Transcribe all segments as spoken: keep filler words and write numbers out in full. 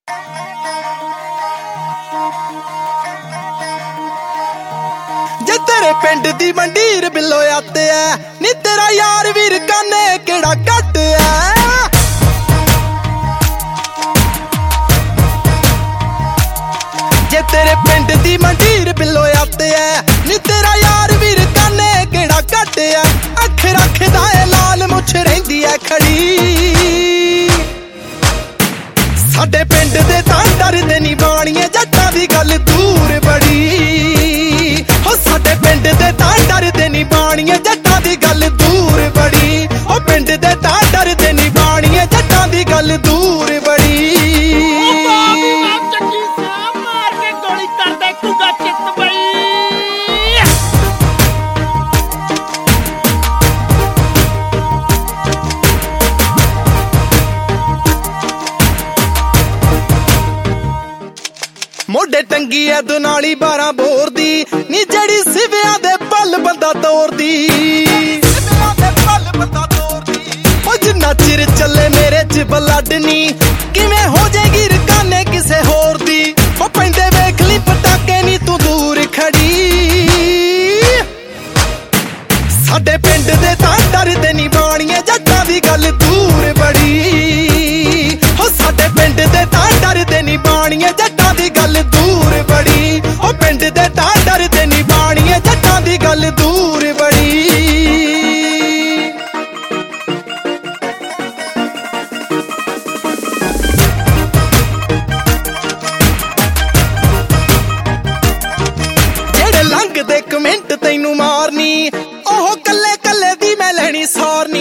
जे तेरे पिंड दी मंडीर बिल्लो आते है नी तेरा यार वीर काने केड़ा घट है। जे तेरे पिंड दी मंडीर बिल्लो आते है नी तेरा यार वीर काने केड़ा घट है। अख रखदा है लाल मुछ रहिंदी है खड़ी साडे पिंड दे तां डरदे नी बाणीए जट्टां दी गल दूर बड़ी हो साडे पिंड दे तां डरदे नी बाणीए जट्टां दी गल दूर बड़ी ओ पिंड दे तां डरदे नी बाणीए जट्टां दी गल दूर बड़ी। मोढे टंगी है दुनाली बारह बोर दी नी जड़ी सिविया दे पल बंदा तोड़ दी जिन्ना चिर चले मेरे च ब्लड नी किवें हो जाएगी रकाने किसे होर दी ओ पैंदे वेख ली पटाके नी तू दूर खड़ी साडे पिंड दे तां डरदे नी बाणीए जट्टां दी गल दूर बड़ी हो साडे पिंड दे तां डरदे नी बाणीए जट्टां दी गल दूर बड़ी ओ पिंड दे तां डरदे नी बाणीए जट्टां दी गल दूर बड़ी। जेड़े लंघ दे कमेंट तैनू मारनी ओह कल्ले कल्ले दी मैं लैनी सारनी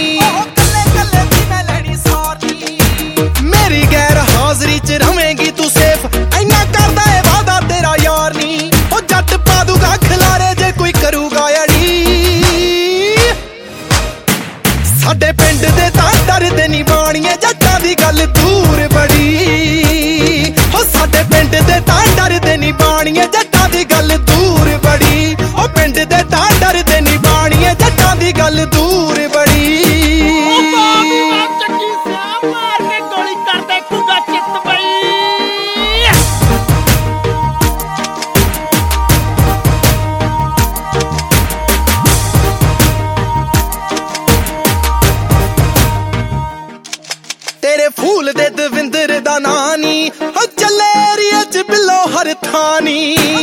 मेरी गैर हाजरी च रवेंगी तू सेफ इन्ना करदा है वादा तेरा यार नी ओ जट पा दूगा खिलारे जे कोई करूगा अड़ी साडे पिंड दे तां डरदे नी बाणीए जट्टां दी गल दूर बड़ी हो साडे पिंड दे तां डरदे नी बाणीए जट्टां दी गल दूर बड़ी ओ पिंड दे तां डरदे नी बाणीए जट्टां दी गल दूर बड़ी। तेरे फूल दे दविंदर दा नानी हो चले एरिया च बिल्लो हर थानी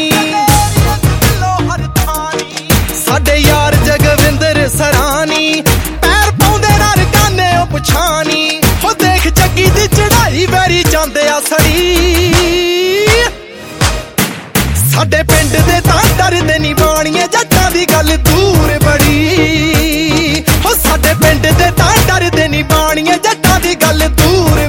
साडे यार जगविंदर सरानी पैर पाउंदे ना रकाने ओ पछानी हो देख जग्गी दी चढ़ाई वैरी जांदे आ सड़ी साडे पिंड दे तां डरदे नी बाणीए जट्टां दी गल दूर बड़ी हो साडे पिंड दे तां डरदे नी बाणीए जट्टां दी गल दूर